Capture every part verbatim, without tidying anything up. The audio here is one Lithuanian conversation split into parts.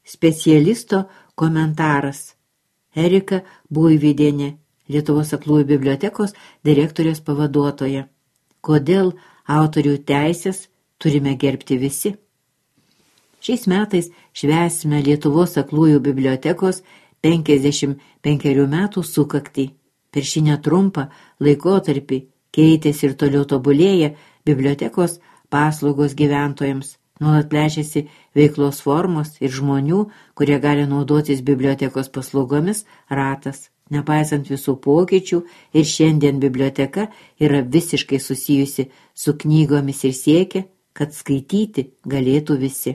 Specialisto komentaras. Erika Buivydienė, Lietuvos aklųjų bibliotekos direktorės pavaduotoja. Kodėl autorių teisės turime gerbti visi? Šiais metais švęsime Lietuvos aklųjų bibliotekos penkiasdešimt penkerių metų sukaktį. Per šį netrumpą laikotarpį keitėsi ir toliau tobulėja bibliotekos paslaugos gyventojams. Nuolat plečiasi veiklos formos ir žmonių, kurie gali naudotis bibliotekos paslaugomis, ratas. Nepaisant visų pokyčių, ir šiandien biblioteka yra visiškai susijusi su knygomis ir siekia, kad skaityti galėtų visi.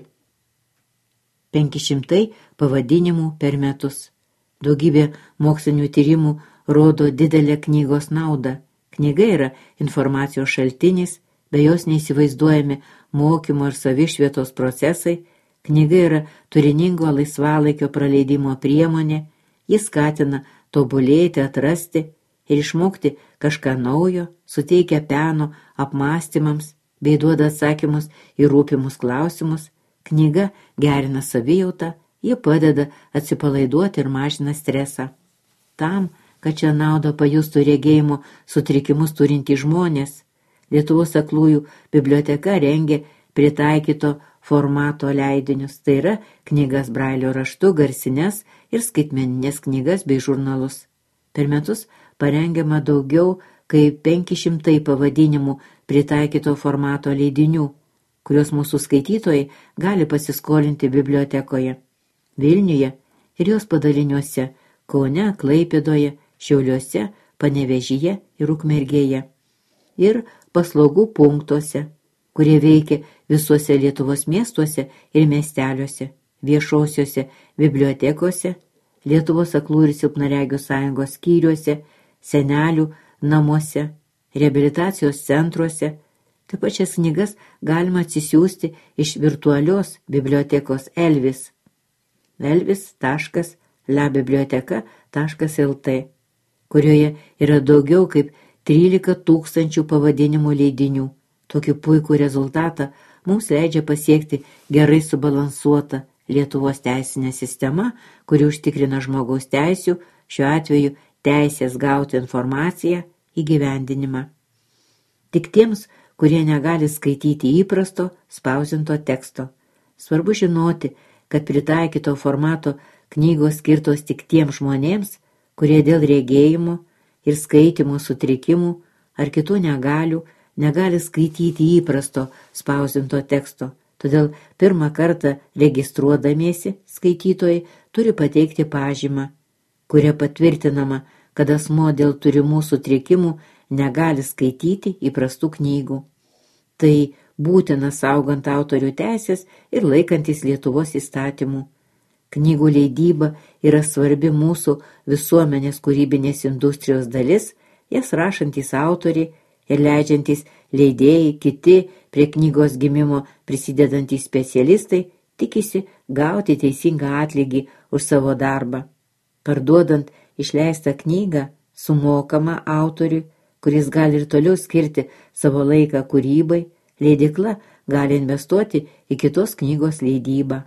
penki šimtai pavadinimų per metus. Daugybė mokslinių tyrimų rodo didelę knygos naudą. Knyga yra informacijos šaltinis, be jos neįsivaizduojami mokymo ir savišvietos procesai. Knyga yra turiningo laisvalaikio praleidimo priemonė, jis skatina tobulėti, atrasti ir išmokti kažką naujo, suteikia peno apmąstymams bei duoda atsakymus į rūpimus klausimus. Knyga gerina savijautą, ji padeda atsipalaiduoti ir mažina stresą. Tam, kad šią naudą pajustų regėjimo sutrikimus turintys žmonės, Lietuvos aklųjų biblioteka rengia pritaikyto formato leidinius, tai yra knygas brailio raštu, garsines ir skaitmeninės knygas bei žurnalus. Per metus parengiama daugiau kaip penki šimtai pavadinimų pritaikyto formato leidinių, kuriuos mūsų skaitytojai gali pasiskolinti bibliotekoje. Vilniuje ir jos padaliniuose, Kaune, Klaipėdoje, Šiauliuose, Panevėžyje ir Ukmergėje. Ir paslaugų punktuose, kurie veikia visuose Lietuvos miestuose ir miesteliuose, viešosiuose bibliotekose, Lietuvos aklųjų ir silpnaregių sąjungos skyriuose, senelių namuose, reabilitacijos centruose. Taip pat šias knygas galima atsisiųsti iš virtualios bibliotekos Elvis. elvis taškas labiblioteka taškas lt, kurioje yra daugiau kaip trylika tūkstančių pavadinimų leidinių. Tokį puikų rezultatą mums leidžia pasiekti gerai subalansuota Lietuvos teisinė sistema, kuri užtikrina žmogaus teisių, šiuo atveju teisės gauti informaciją, įgyvendinimą. Tik tiems, kurie negali skaityti įprasto spausdinto teksto. Svarbu žinoti, kad pritaikyto formato knygos skirtos tik tiems žmonėms, kurie dėl regėjimo ir skaitimo sutrikimų ar kitų negalių negali skaityti įprasto spausdinto teksto. Todėl pirmą kartą registruodamiesi skaitytojai turi pateikti pažymą, kuria patvirtinama, kad asmuo dėl turimų sutrikimų negali skaityti įprastų knygų. Tai būtina saugant autorių teisės ir laikantis Lietuvos įstatymų. Knygų leidyba yra svarbi mūsų visuomenės kūrybinės industrijos dalis, jas rašantys autoriai ir leidžiantys leidėjai, kiti prie knygos gimimo prisidedantys specialistai tikisi gauti teisingą atlygį už savo darbą. Parduodant išleistą knygą sumokama autoriui, kuris gali ir toliau skirti savo laiką kūrybai, leidykla gali investuoti į kitos knygos leidybą.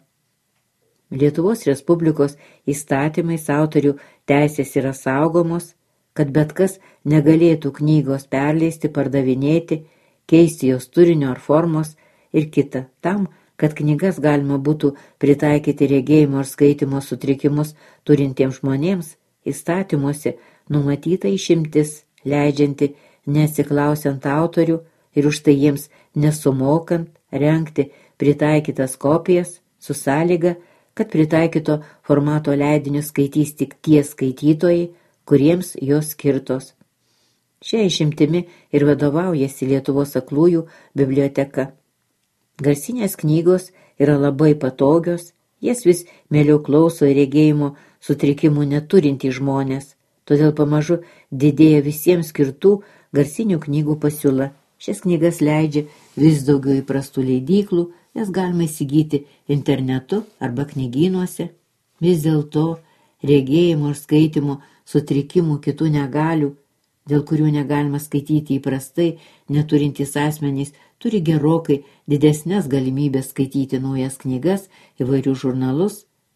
Lietuvos Respublikos įstatymais autorių teisės yra saugomos, kad bet kas negalėtų knygos perleisti, pardavinėti, keisti jos turinio ar formos ir kita, tam, kad knygas galima būtų pritaikyti regėjimo ar skaitimo sutrikimus turintiems žmonėms, įstatymuose numatyta išimtis, leidžianti neatsiklausiant autorių ir už tai jiems nesumokant rengti pritaikytas kopijas su sąlyga, kad pritaikyto formato leidinius skaitys tik tie skaitytojai, kuriems jos skirtos. Šia išimtimi ir vadovaujasi Lietuvos aklųjų biblioteka. Garsinės knygos yra labai patogios, jas vis mieliau klauso ir regėjimo sutrikimų neturintys žmonės, todėl pamažu didėja visiems skirtų garsinių knygų pasiūla. Šias knygas leidžia vis daugiau įprastų leidyklų, jas galima įsigyti internetu arba knygynuose. Vis dėlto regėjimo ir skaitimo sutrikimų kitų negalių, dėl kurių negalima skaityti įprastai, neturintys asmenys turi gerokai didesnės galimybės skaityti naujas knygas, įvairių žurnalus,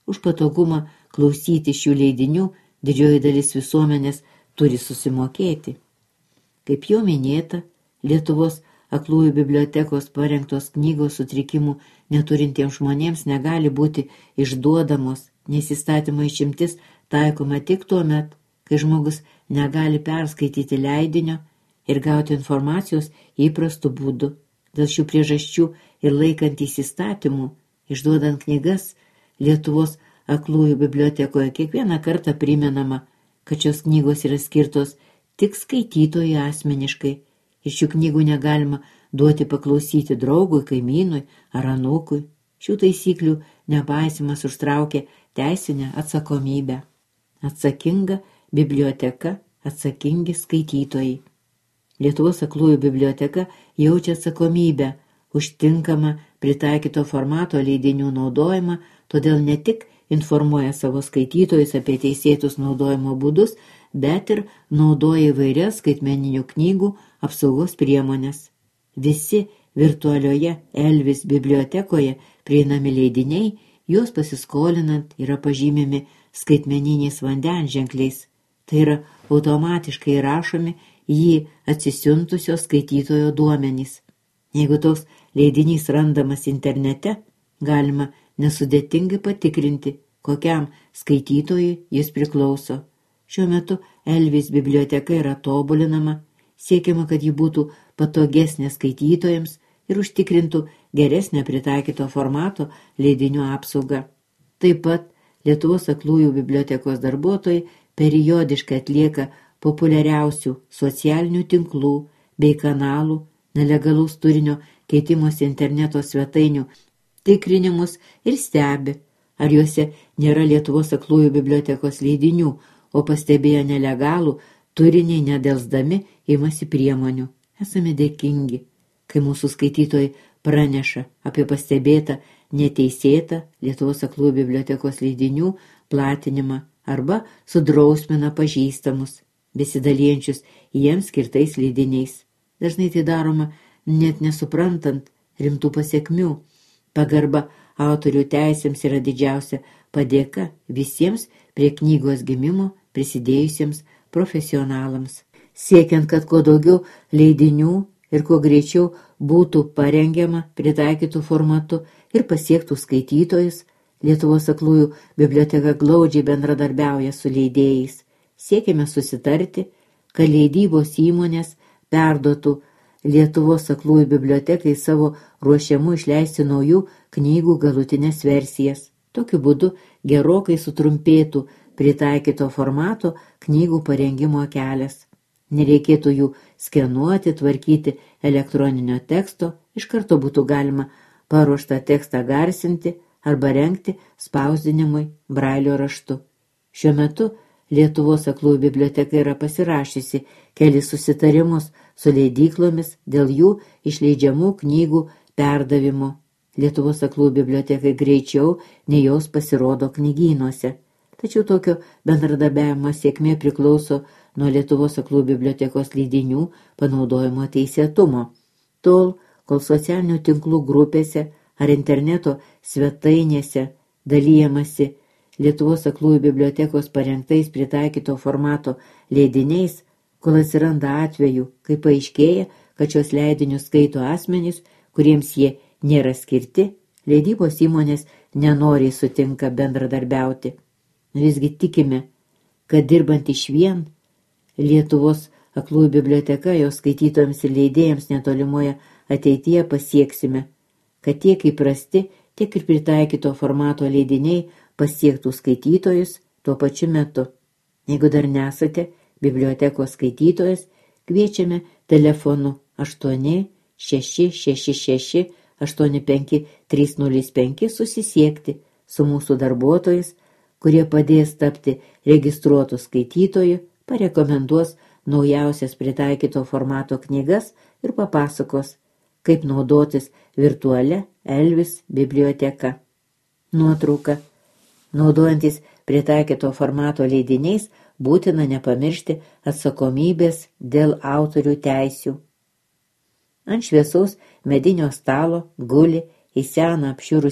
Už patogumą klausyti šių leidinių didžioji dalis visuomenės turi susimokėti. Kaip jau minėta, Lietuvos aklųjų bibliotekos parengtos knygos sutrikimų neturintiems žmonėms negali būti išduodamos, nes įstatymo išimtis taikoma tik tuo met, kai žmogus negali perskaityti leidinio ir gauti informacijos įprastų būdų. Dėl šių priežasčių ir laikantys įstatymų, išduodant knygas, Lietuvos aklųjų bibliotekoje kiekvieną kartą primenama, kad šios knygos yra skirtos tik skaitytojui asmeniškai. Iš šių knygų negalima duoti paklausyti draugui, kaimynui ar anūkui. Šių taisyklių nepaisymas užtraukia teisinę atsakomybę. Atsakinga biblioteka, atsakingi skaitytojai. Lietuvos aklųjų biblioteka jaučia atsakomybę už tinkamą pritaikyto formato leidinių naudojimą, todėl ne tik informuoja savo skaitytojus apie teisėtus naudojimo būdus, bet ir naudoja įvairias skaitmeninių knygų apsaugos priemonės. Visi virtualioje Elvis bibliotekoje prieinami leidiniai, juos pasiskolinant, yra pažymimi skaitmeniniais vandenženkliais. Tai yra automatiškai rašomi jį atsisiuntusio skaitytojo duomenys. Jeigu toks leidinys randamas internete, galima nesudėtingai patikrinti, kokiam skaitytojui jis priklauso. Šiuo metu Elvis biblioteka yra tobulinama, siekiama, kad ji būtų patogesnė skaitytojams ir užtikrintų geresnę pritaikyto formato leidinių apsaugą. Taip pat Lietuvos aklųjų bibliotekos darbuotojai periodiškai atlieka populiariausių socialinių tinklų bei kanalų, nelegalaus turinio keitimosi interneto svetainių tikrinimus ir stebi, ar juose nėra Lietuvos aklųjų bibliotekos leidinių, o pastebėję nelegalų turinį nedelsdami imasi priemonių. Esame dėkingi, kai mūsų skaitytojai praneša apie pastebėtą neteisėtą Lietuvos aklųjų bibliotekos leidinių platinimą arba sudrausmina pažįstamus, besidalijančius jiems skirtais leidiniais. Dažnai tai daroma net nesuprantant rimtų pasiekmių. Pagarba autorių teisėms yra didžiausia padėka visiems prie knygos gimimo prisidėjusiems profesionalams. Siekiant, kad kuo daugiau leidinių ir kuo greičiau būtų parengiama pritaikytų formatu ir pasiektų skaitytojus, Lietuvos aklųjų biblioteka glaudžiai bendradarbiauja su leidėjais. Siekime susitarti, kad leidybos įmonės perduotų Lietuvos aklųjų bibliotekai savo ruošiamų išleisti naujų knygų galutinės versijas. Tokiu būdu gerokai sutrumpėtų pritaikyto formato knygų parengimo kelias. Nereikėtų jų skenuoti, tvarkyti elektroninio teksto, iš karto būtų galima paruoštą tekstą garsinti arba rengti spausdinimui brailio raštu. Šiuo metu Lietuvos aklųjų biblioteka yra pasirašysi kelis susitarimus su leidyklomis dėl jų išleidžiamų knygų perdavimo. Lietuvos aklųjų bibliotekai greičiau nei jos pasirodo knygynuose. Tačiau tokio bendradarbiavimo sėkmė priklauso nuo Lietuvos aklųjų bibliotekos leidinių panaudojimo teisėtumo. Tol, kol socialinių tinklų grupėse ar interneto svetainėse dalyjamasi Lietuvos aklųjų bibliotekos parengtais pritaikyto formato leidiniais, kol atsiranda atvejų, kai paaiškėja, kad šios leidinius skaito asmenys, kuriems jie nėra skirti, leidybos įmonės nenoriai sutinka bendradarbiauti. Visgi tikime, kad dirbant išvien, Lietuvos aklųjų biblioteka jos skaitytojams ir leidėjams netolimoje ateityje pasieksime, kad tiek įprasti, tiek ir pritaikyto formato leidiniai pasiektų skaitytojus tuo pačiu metu. Jeigu dar nesate bibliotekos skaitytojas, kviečiame telefonu aštuoni šeši šeši šeši aštuoni penki trys nulis penki susisiekti su mūsų darbuotojais, kurie padės tapti registruotų skaitytojų, parekomenduos naujausias pritaikyto formato knygas ir papasakos, kaip naudotis virtualia Elvis biblioteka. Nuotrauka. Naudojantis pritaikyto formato leidiniais, būtina nepamiršti atsakomybės dėl autorių teisių. Ant šviesaus medinio stalo guli į seną apšiurusią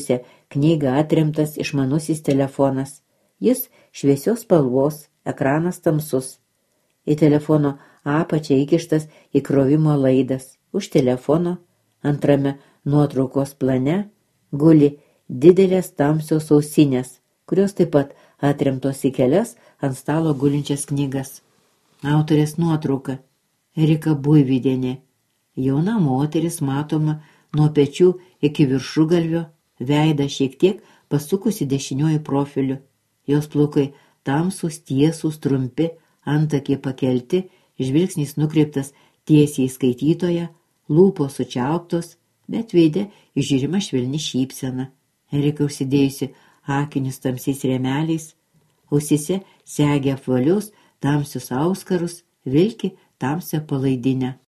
knygą atremtas išmanusis telefonas. Jis šviesios spalvos, ekranas tamsus. Į telefono apačią įkištas įkrovimo laidas. Už telefono antrame nuotraukos plane guli didelės tamsios ausinės, kurios taip pat atremtos į kelias ant stalo gulinčias knygas. Autorės nuotrauka Erika Buivydienė. Jauna moteris matoma nuo pečių iki viršugalvio, veidą šiek tiek pasukusi dešiniuoju profiliu. Jos plaukai tamsūs, tiesūs, trumpi, antakiai pakelti, žvilgsnis nukreiptas tiesiai į skaitytoją, lūpos sučiauptos, bet veide įžiūrima švelni šypsena. Erika užsidėjusi akinius tamsiais rėmeliais, ausyse segė apvalius tamsius auskarus, vilki tamsią palaidinę.